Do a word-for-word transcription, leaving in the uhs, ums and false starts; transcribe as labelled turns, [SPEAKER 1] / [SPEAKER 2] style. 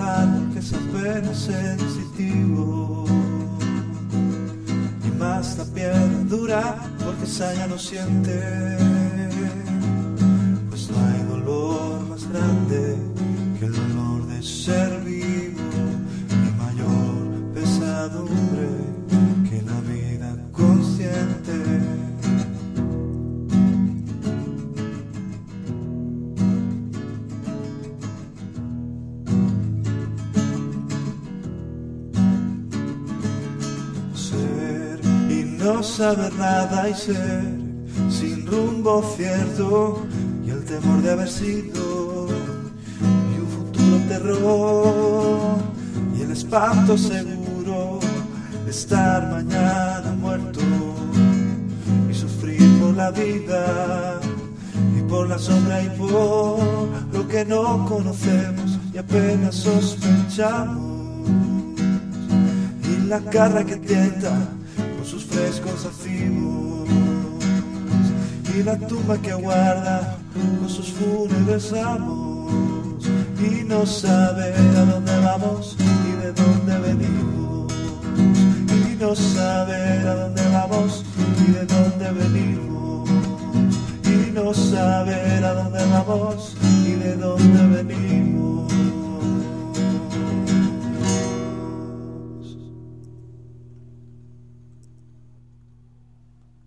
[SPEAKER 1] árbol que es apenas sensitivo, y más la piedra dura porque esa ya no siente, pues no hay dolor más grande que el dolor de ser vivo, ni mayor pesadumbre que la vida consciente. No saber nada y ser sin rumbo cierto, y el temor de haber sido, y un futuro terror, y el espanto seguro de estar mañana muerto, y sufrir por la vida y por la sombra y por lo que no conocemos y apenas sospechamos, y la garra que tienta sus frescos acimos, y la tumba que aguarda con sus fúnebres amos, y no saber a dónde vamos y de dónde venimos, y no saber a dónde vamos y de dónde venimos, y no saber a dónde vamos